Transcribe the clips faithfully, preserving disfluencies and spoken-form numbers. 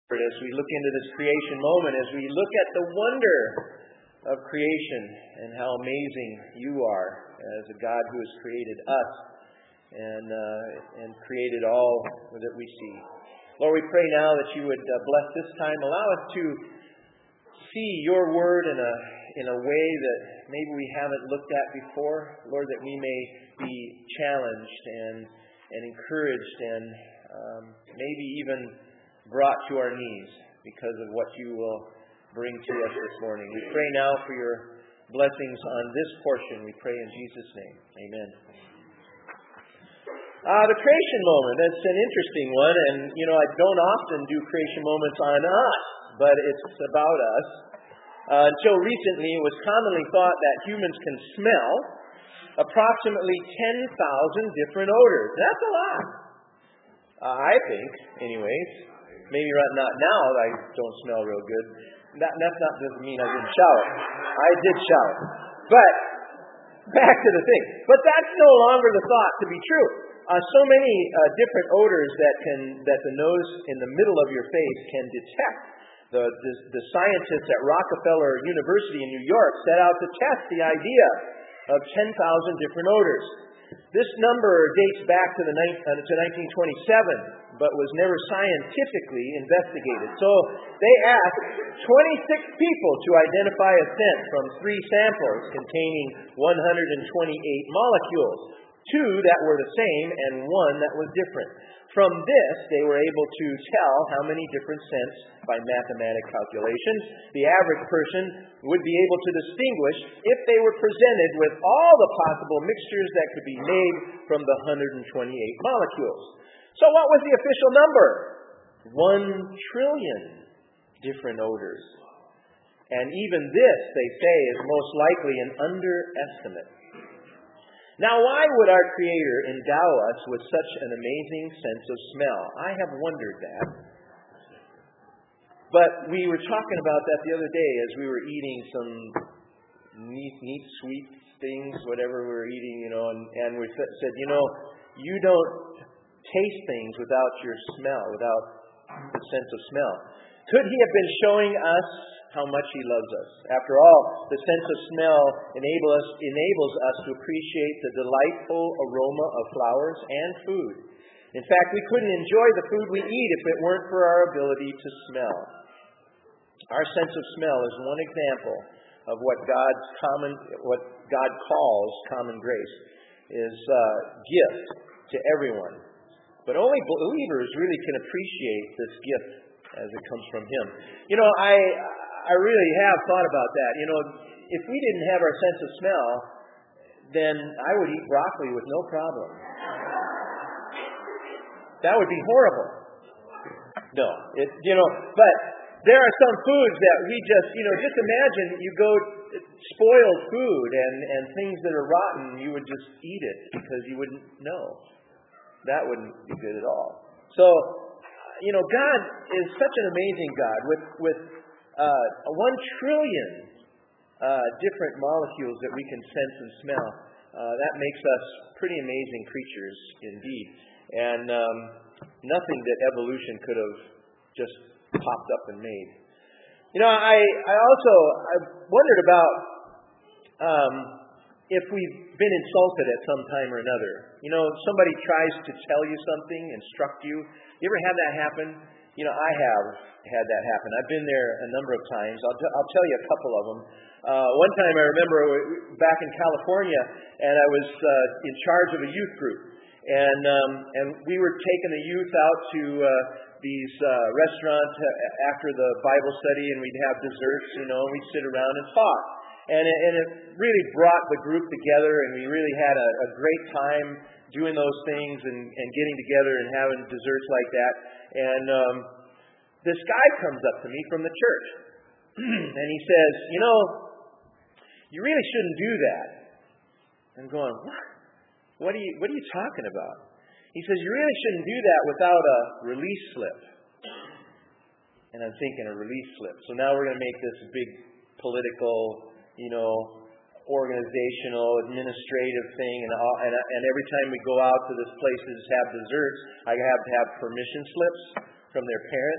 As we look into this creation moment, as we look at the wonder of creation and how amazing you are as a God who has created us and uh, and created all that we see. Lord, we pray now that you would uh, bless this time. Allow us to see your word in a in a way that maybe we haven't looked at before. Lord, that we may be challenged and and encouraged and um, maybe even brought to our knees because of what you will bring to us this morning. We pray now for your blessings on this portion. We pray in Jesus' name. Amen. Uh, the creation moment, that's an interesting one. And, you know, I don't often do creation moments on us, but it's about us. Uh, until recently, it was commonly thought that humans can smell approximately ten thousand different odors. That's a lot. Uh, I think, anyways. Maybe not now, I don't smell real good. That that's not doesn't mean I didn't shower. I did shower. But back to the thing. But that's no longer the thought to be true. Uh, so many uh, different odors that can that the nose in the middle of your face can detect. The, the the scientists at Rockefeller University in New York set out to test the idea of ten thousand different odors. This number dates back to the uh, to nineteen twenty-seven, but was never scientifically investigated. So they asked twenty-six people to identify a scent from three samples containing one hundred twenty-eight molecules, two that were the same and one that was different. From this, they were able to tell how many different scents by mathematical calculations the average person would be able to distinguish if they were presented with all the possible mixtures that could be made from the one hundred twenty-eight molecules. So what was the official number? One trillion different odors. And even this, they say, is most likely an underestimate. Now, why would our Creator endow us with such an amazing sense of smell? I have wondered that. But we were talking about that the other day as we were eating some neat, neat sweet things, whatever we were eating, you know, and, and we said, you know, you don't taste things without your smell, without the sense of smell. Could He have been showing us how much He loves us? After all, the sense of smell enable us, enables us to appreciate the delightful aroma of flowers and food. In fact, we couldn't enjoy the food we eat if it weren't for our ability to smell. Our sense of smell is one example of what God's common, what God calls common grace, is a gift to everyone. But only believers really can appreciate this gift as it comes from Him. You know, I I really have thought about that. You know, if we didn't have our sense of smell, then I would eat broccoli with no problem. That would be horrible. No, it you know, but there are some foods that we just, you know, just imagine you go spoiled food and, and things that are rotten, you would just eat it because you wouldn't know. That wouldn't be good at all. So, you know, God is such an amazing God with with uh, one trillion uh, different molecules that we can sense and smell. Uh, that makes us pretty amazing creatures indeed, and um, nothing that evolution could have just popped up and made. You know, I I also I wondered about um, if we've been insulted at some time or another. You know, somebody tries to tell you something, instruct you. You ever had that happen? You know, I have had that happen. I've been there a number of times. I'll, t- I'll tell you a couple of them. Uh, one time I remember back in California, and I was uh, in charge of a youth group. And um, and we were taking the youth out to uh, these uh, restaurants after the Bible study, and we'd have desserts, you know, and we'd sit around and talk. And it, and it really brought the group together, and we really had a, a great time doing those things and, and getting together and having desserts like that. And um, this guy comes up to me from the church, and he says, you know, you really shouldn't do that. I'm going, what? What are you, what are you talking about? He says, you really shouldn't do that without a release slip. And I'm thinking, a release slip. So now we're going to make this big political, you know, organizational, administrative thing, and, all, and and every time we go out to this places have desserts, I have to have permission slips from their parents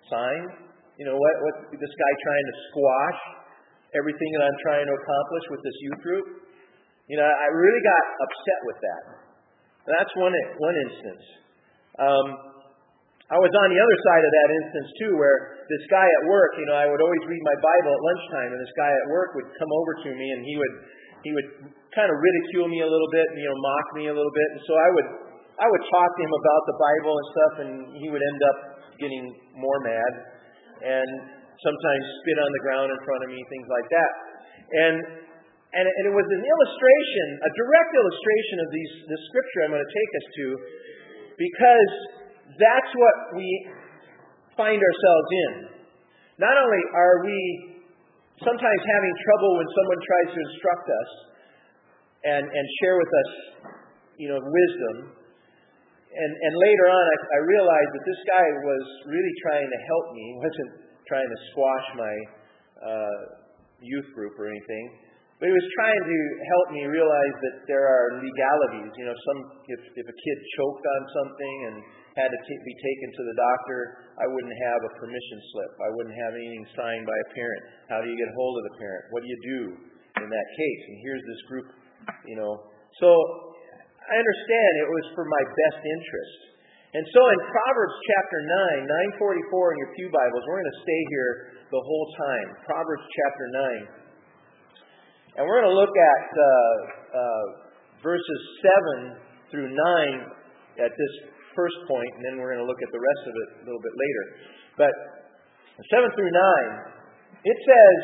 sign? You know, what, what's this guy trying to squash everything that I'm trying to accomplish with this youth group? You know, I really got upset with that. And that's one one instance. Um, I was on the other side of that instance too, where this guy at work, you know, I would always read my Bible at lunchtime, and this guy at work would come over to me, and he would he would kind of ridicule me a little bit, and, you know, mock me a little bit, and so I would I would talk to him about the Bible and stuff, and he would end up getting more mad, and sometimes spit on the ground in front of me, things like that, and. And it was an illustration, a direct illustration of these, this scripture I'm going to take us to, because that's what we find ourselves in. Not only are we sometimes having trouble when someone tries to instruct us and, and share with us, you know, wisdom, and, and later on I, I realized that this guy was really trying to help me. He wasn't trying to squash my uh, youth group or anything. But he was trying to help me realize that there are legalities. You know, some if, if a kid choked on something and had to t- be taken to the doctor, I wouldn't have a permission slip. I wouldn't have anything signed by a parent. How do you get hold of the parent? What do you do in that case? And here's this group, you know. So I understand it was for my best interest. And so in Proverbs chapter nine, nine forty-four in your pew Bibles, we're going to stay here the whole time. Proverbs chapter nine. And we're going to look at uh, uh, verses seven through nine at this first point, and then we're going to look at the rest of it a little bit later. But seven through nine, it says,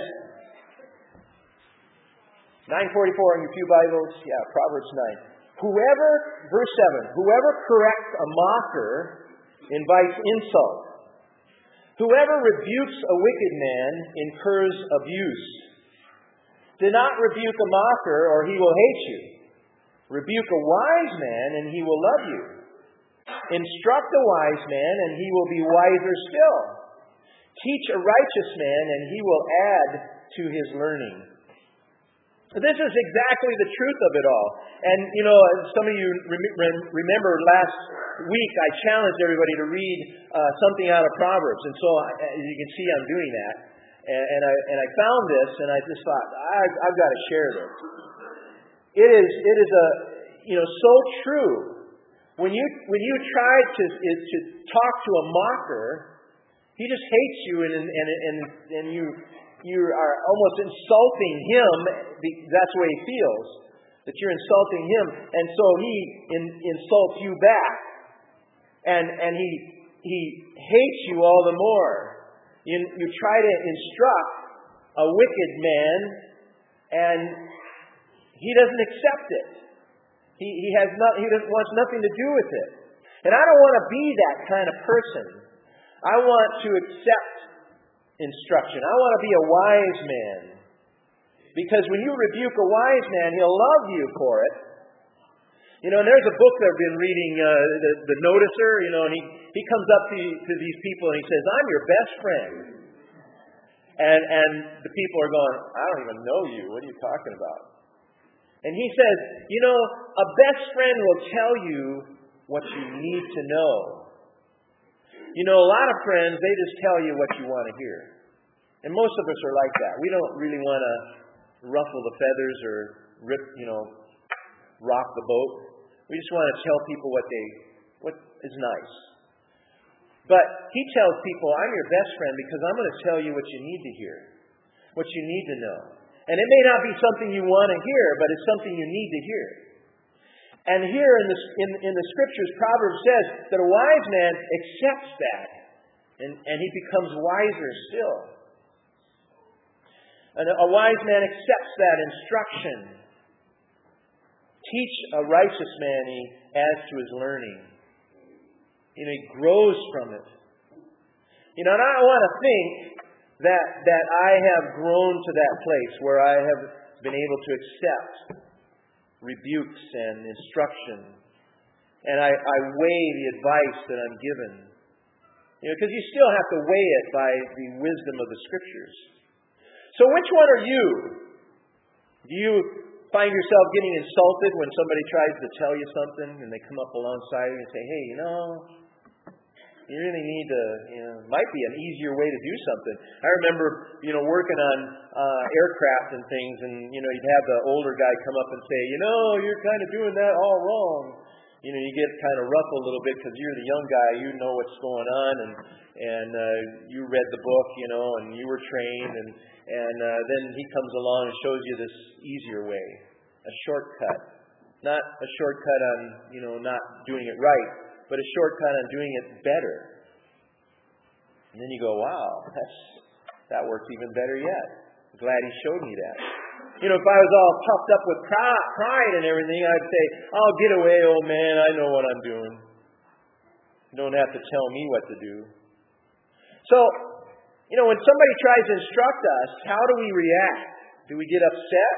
nine forty-four in your pew Bibles, yeah, Proverbs nine. Whoever, verse seven, whoever corrects a mocker invites insult. Whoever rebukes a wicked man incurs abuse. Do not rebuke a mocker, or he will hate you. Rebuke a wise man, and he will love you. Instruct a wise man, and he will be wiser still. Teach a righteous man, and he will add to his learning. This is exactly the truth of it all. And, you know, some of you rem- remember last week I challenged everybody to read uh, something out of Proverbs. And so, as you can see, I'm doing that. And, and I and I found this, and I just thought, I, I've got to share this. It is it is a you know so true. When you when you try to is to talk to a mocker, he just hates you, and and and and you you are almost insulting him. That's the way he feels, that you're insulting him, and so he in, insults you back, and and he he hates you all the more. You, you try to instruct a wicked man, and he doesn't accept it. He he has not he doesn't wants nothing to do with it. And I don't want to be that kind of person. I want to accept instruction. I want to be a wise man. Because when you rebuke a wise man, he'll love you for it. You know, and there's a book that I've been reading, uh, the, the Noticer, you know, and he, he comes up to, to these people and he says, I'm your best friend. And and the people are going, I don't even know you. What are you talking about? And he says, you know, a best friend will tell you what you need to know. You know, a lot of friends, they just tell you what you want to hear. And most of us are like that. We don't really want to ruffle the feathers or rip, you know, rock the boat. We just want to tell people what they what is nice. But he tells people, I'm your best friend because I'm going to tell you what you need to hear, what you need to know. And it may not be something you want to hear, but it's something you need to hear. And here in the, in, in the scriptures, Proverbs says that a wise man accepts that, and, and he becomes wiser still. And a wise man accepts that instruction. Teach a righteous man, he adds to his learning. You know, he grows from it. You know, and I want to think that that I have grown to that place where I have been able to accept rebukes and instruction. And I, I weigh the advice that I'm given. You know, because you still have to weigh it by the wisdom of the Scriptures. So which one are you? Do you find yourself getting insulted when somebody tries to tell you something and they come up alongside you and say, hey, you know, You really need to, you know, might be an easier way to do something. I remember, you know, working on uh, aircraft and things, and, you know, you'd have the older guy come up and say, you know, you're kind of doing that all wrong. You know, you get kind of rough a little bit because you're the young guy, you know what's going on, and and uh, you read the book, you know, and you were trained, and and uh, then he comes along and shows you this easier way, a shortcut, not a shortcut on, you know, not doing it right, but a shortcut on doing it better. And then you go, wow, that's that works even better yet. I'm glad he showed me that. You know, if I was all puffed up with pride and everything, I'd say, oh, get away, old man, I know what I'm doing. You don't have to tell me what to do. So, you know, when somebody tries to instruct us, how do we react? Do we get upset?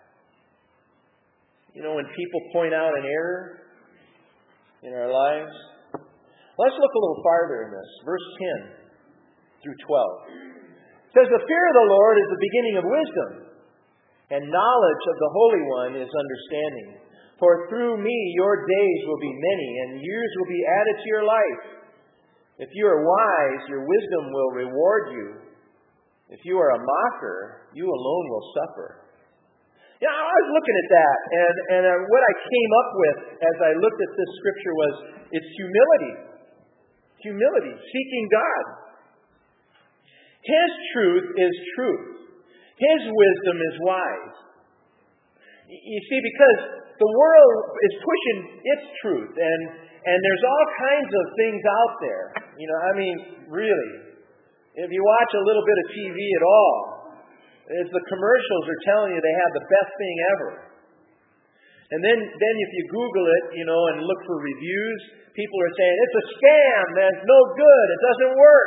You know, when people point out an error in our lives? Let's look a little farther in this. Verse ten through twelve. It says, the fear of the Lord is the beginning of wisdom, and knowledge of the Holy One is understanding. For through me your days will be many, and years will be added to your life. If you are wise, your wisdom will reward you. If you are a mocker, you alone will suffer. Yeah, I was looking at that, and, and uh, what I came up with as I looked at this scripture was, it's humility. Humility, seeking God. His truth is truth. His wisdom is wise. You see, because the world is pushing its truth, and, and there's all kinds of things out there. You know, I mean, really, if you watch a little bit of T V at all, it's the commercials are telling you they have the best thing ever. And then, then if you Google it, you know, and look for reviews, people are saying, it's a scam, that's no good, it doesn't work.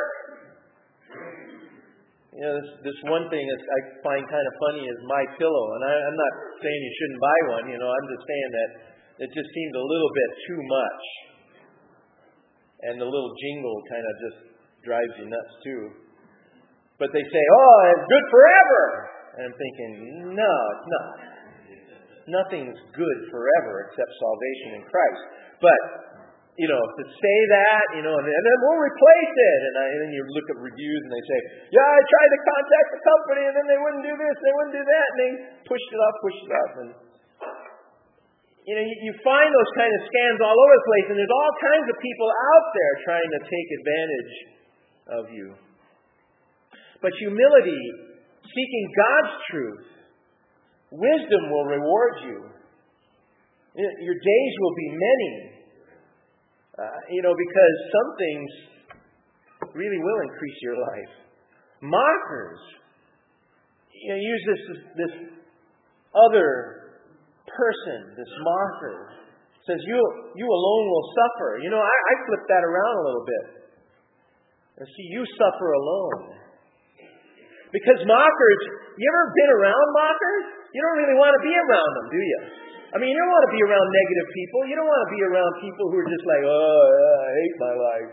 You know, this, this one thing that I find kind of funny is MyPillow. And I, I'm not saying you shouldn't buy one, you know, I'm just saying that it just seems a little bit too much. And the little jingle kind of just drives you nuts too. But they say, oh, it's good forever. And I'm thinking, no, it's not. Nothing's good forever except salvation in Christ. But, you know, to say that, you know, and then we'll replace it. And, I, and then you look at reviews and they say, yeah, I tried to contact the company and then they wouldn't do this, they wouldn't do that. And they pushed it off, pushed it off. And, you know, you, you find those kind of scams all over the place. And there's all kinds of people out there trying to take advantage of you. But humility, seeking God's truth, wisdom will reward you. Your days will be many. Uh, you know, because some things really will increase your life. Mockers, you know, use this this other person, this mocker, says you you alone will suffer. You know, I, I flip that around a little bit and see you suffer alone. Because mockers, you ever been around mockers? You don't really want to be around them, do you? I mean, you don't want to be around negative people. You don't want to be around people who are just like, oh, I hate my life.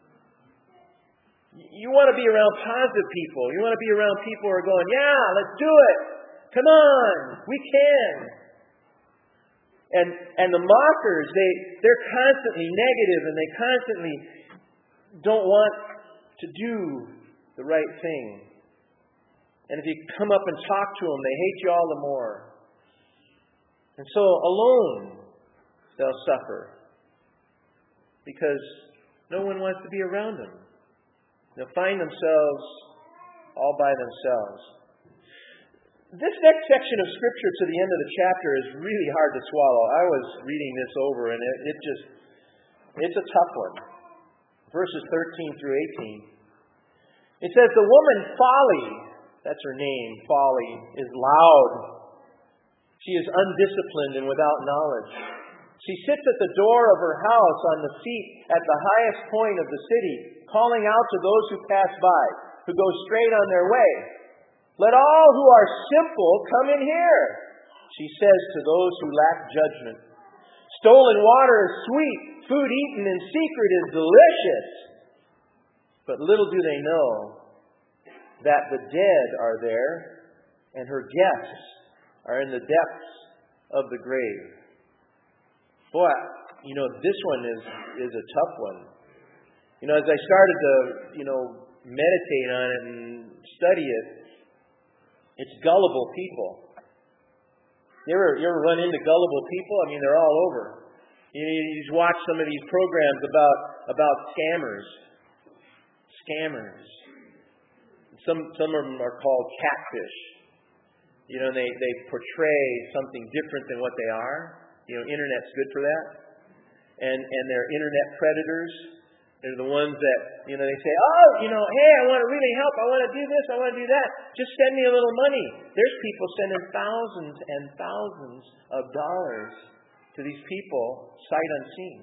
You want to be around positive people. You want to be around people who are going, yeah, let's do it. Come on, we can. And and the mockers, they, they're constantly negative and they constantly don't want to do the right thing. And if you come up and talk to them, they hate you all the more. And so alone they'll suffer because no one wants to be around them. They'll find themselves all by themselves. This next section of Scripture to the end of the chapter is really hard to swallow. I was reading this over and it, it just, it's a tough one. Verses thirteen through eighteen. It says, the woman Folly, that's her name, Folly, is loud. She is undisciplined and without knowledge. She sits at the door of her house on the seat at the highest point of the city, calling out to those who pass by, who go straight on their way. Let all who are simple come in here, she says to those who lack judgment. Stolen water is sweet, food eaten in secret is delicious. But little do they know that the dead are there, and her guests are in the depths of the grave. Boy, you know, this one is, is a tough one. You know, as I started to, you know, meditate on it and study it, it's gullible people. You ever, you ever run into gullible people? I mean, they're all over. You, you just watch some of these programs about about scammers. Scammers. Some some of them are called catfish. You know, they, they portray something different than what they are. You know, internet's good for that. And and they're internet predators. They're the ones that, you know, they say, oh, you know, hey, I want to really help. I want to do this. I want to do that. Just send me a little money. There's people sending thousands and thousands of dollars to these people, sight unseen.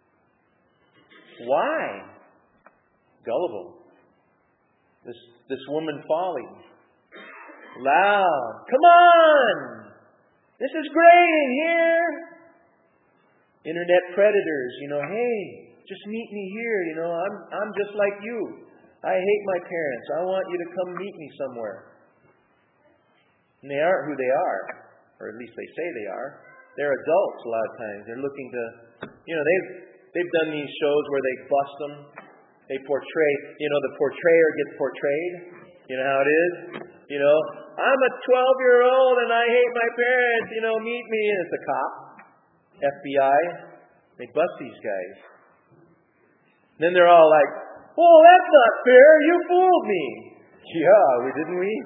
Why? Gullible. This this woman Folly. Loud. Come on! This is great in here. Internet predators, you know, hey, just meet me here, you know, I'm I'm just like you. I hate my parents. I want you to come meet me somewhere. And they aren't who they are, or at least they say they are. They're adults a lot of times. They're looking to, you know, they've they've done these shows where they bust them. They portray, you know, the portrayer gets portrayed. You know how it is? You know, I'm a twelve-year-old and I hate my parents, you know, meet me. And it's a cop, F B I. They bust these guys. Then they're all like, oh, that's not fair. You fooled me. Yeah, we didn't we?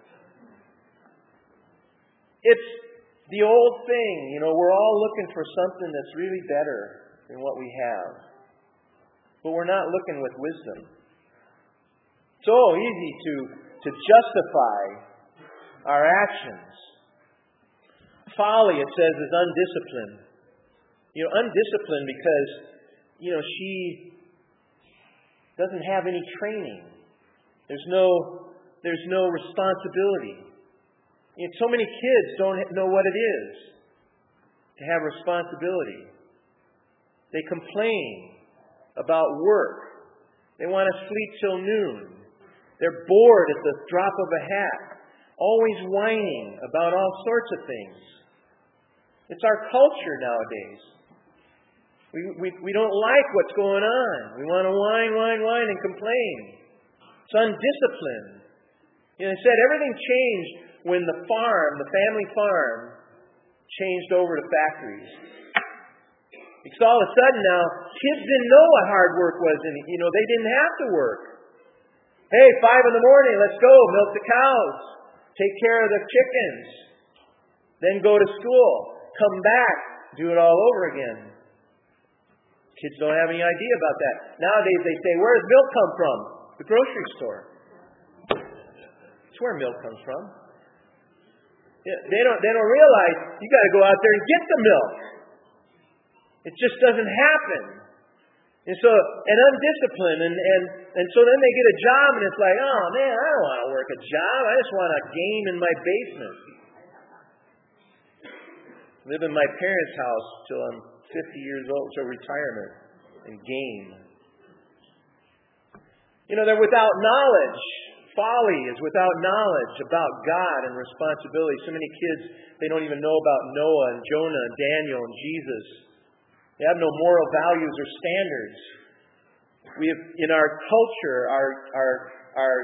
It's the old thing. You know, we're all looking for something that's really better than what we have. But we're not looking with wisdom. It's so easy to, to justify our actions. Folly, it says, is undisciplined. You know, undisciplined because, you know, she doesn't have any training. There's no, there's no responsibility. You know, so many kids don't know what it is to have responsibility. They complain about work. They want to sleep till noon. They're bored at the drop of a hat. Always whining about all sorts of things. It's our culture nowadays. We, we, we don't like what's going on. We want to whine, whine, whine, and complain. It's undisciplined. You know, it said everything changed when the farm, the family farm, changed over to factories. Because all of a sudden now, kids didn't know what hard work was. And, you know, they didn't have to work. Hey, five in the morning, let's go. Milk the cows. Take care of the chickens. Then go to school. Come back. Do it all over again. Kids don't have any idea about that. Nowadays they say, where does milk come from? The grocery store. That's where milk comes from. Yeah, they don't they don't realize you got to go out there and get the milk. It just doesn't happen. And so, and undisciplined, and, and, and so then they get a job and it's like, oh man, I don't want to work a job. I just want to game in my basement. Live in my parents' house till I'm fifty years old, till retirement, and game. You know, they're without knowledge. Folly is without knowledge about God and responsibility. So many kids, they don't even know about Noah and Jonah and Daniel and Jesus. They have no moral values or standards. We have, in our culture, our our our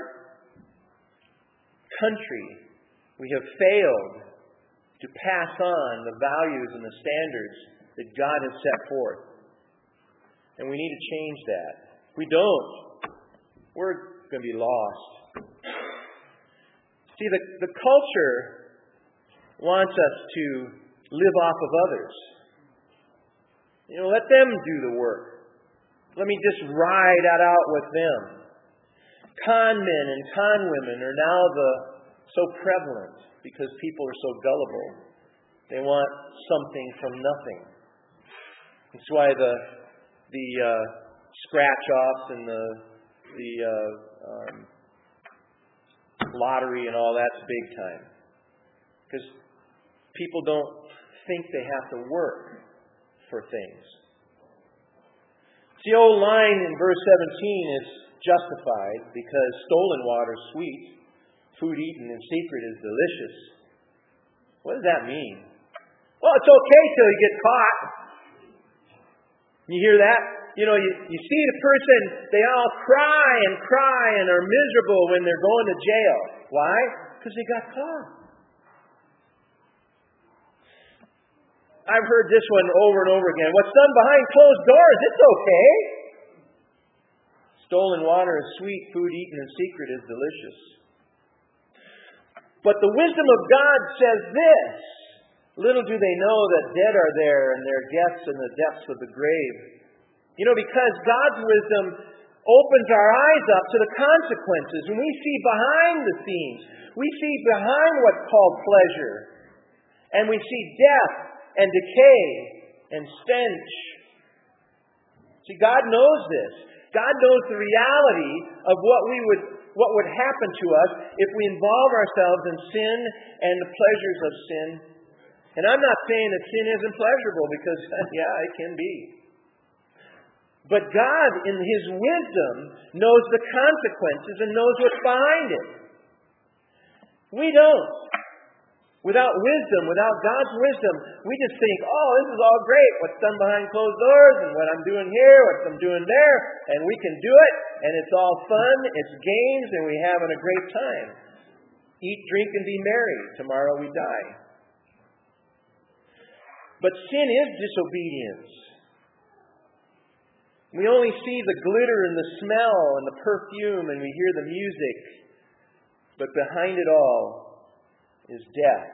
country, we have failed to pass on the values and the standards that God has set forth. And we need to change that. If we don't, we're going to be lost. See, the, the culture wants us to live off of others. You know, let them do the work. Let me just ride that out with them. Con men and con women are now the so prevalent because people are so gullible. They want something from nothing. That's why the the uh, scratch offs and the the uh, um, lottery and all that's big time, because people don't think they have to work for things. The old line in verse seventeen is justified because stolen water is sweet, food eaten in secret is delicious. What does that mean? Well, it's okay till you get caught. You hear that? you know, you, you see the person, they all cry and cry and are miserable when they're going to jail. Why? Because they got caught. I've heard this one over and over again. What's done behind closed doors, it's okay. Stolen water is sweet, food eaten in secret is delicious. But the wisdom of God says this: little do they know that dead are there and their guests in the depths of the grave. You know, because God's wisdom opens our eyes up to the consequences. When we see behind the scenes, we see behind what's called pleasure. And we see death and decay and stench. See, God knows this. God knows the reality of what we would, what would happen to us if we involve ourselves in sin and the pleasures of sin. And I'm not saying that sin isn't pleasurable, because, yeah, it can be. But God, in His wisdom, knows the consequences and knows what's behind it. We don't. Without wisdom, without God's wisdom, we just think, oh, this is all great. What's done behind closed doors, and what I'm doing here, what I'm doing there, and we can do it, and it's all fun, it's games, and we're having a great time. Eat, drink, and be merry. Tomorrow we die. But sin is disobedience. We only see the glitter and the smell and the perfume, and we hear the music. But behind it all is death.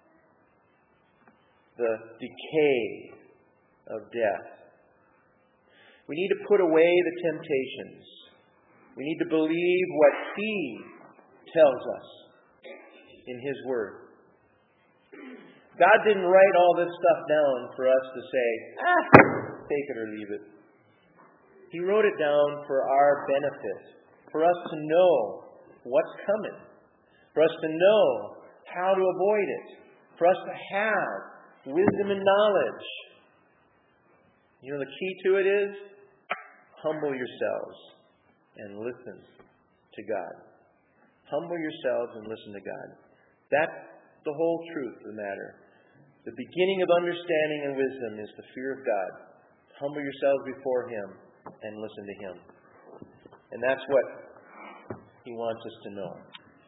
The decay of death. We need to put away the temptations. We need to believe what He tells us in His Word. God didn't write all this stuff down for us to say, ah, take it or leave it. He wrote it down for our benefit, for us to know what's coming, for us to know how to avoid it, for us to have wisdom and knowledge. You know, the key to it is, humble yourselves and listen to God. Humble yourselves and listen to God. That's the whole truth of the matter. The beginning of understanding and wisdom is the fear of God. Humble yourselves before Him and listen to Him. And that's what He wants us to know.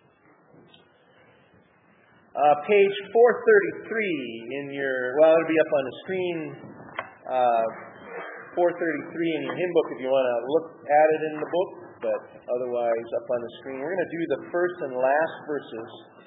Uh, page four thirty-three in your, well, it'll be up on the screen, uh, four thirty-three in your hymn book if you want to look at it in the book, but otherwise up on the screen. We're going to do the first and last verses